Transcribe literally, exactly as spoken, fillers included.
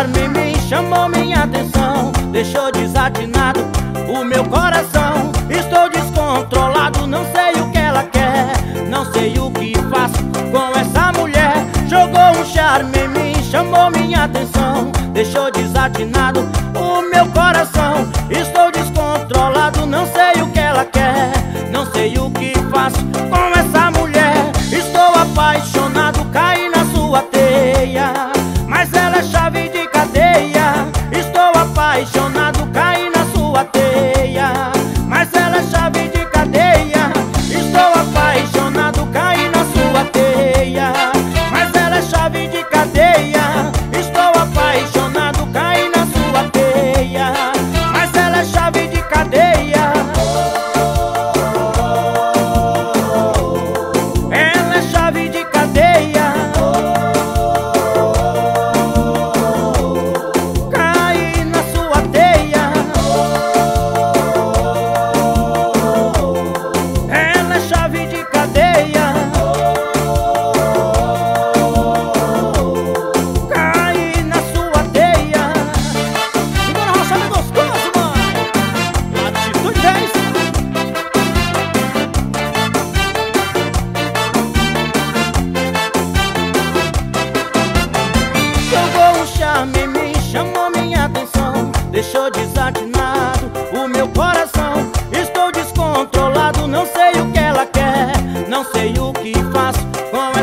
charme em mim, chamou minha atenção, deixou desatinado o meu coração. Estou descontrolado, não sei o que ela quer, não sei o que faço com essa mulher. Jogou um charme em mim, chamou minha atenção, deixou desatinado o meu coração. Estou descontrolado, não sei o que ela quer, não sei o que faço com essa mulher. Estou apaixonado, caí na sua teia, mas ela é chave de cadeia. Estou apaixonado, caí na sua teia, mas ela é chave de cadeia. Estou apaixonado, caí na sua teia, mas ela é chave de cadeia. Estou apaixonado, caí na sua teia, mas ela é chave de cadeia. Ela é chave de cadeia. Caí na sua teia. Ela é chave de cadeia. Caí na sua teia. Segura a rocha bem gostoso, mano. Latitude dez. Jogou um charme em mim, chamou minha atenção, deixou desatinado o meu coração. Estou descontrolado, não sei o que ela quer, não sei o que faço com ela.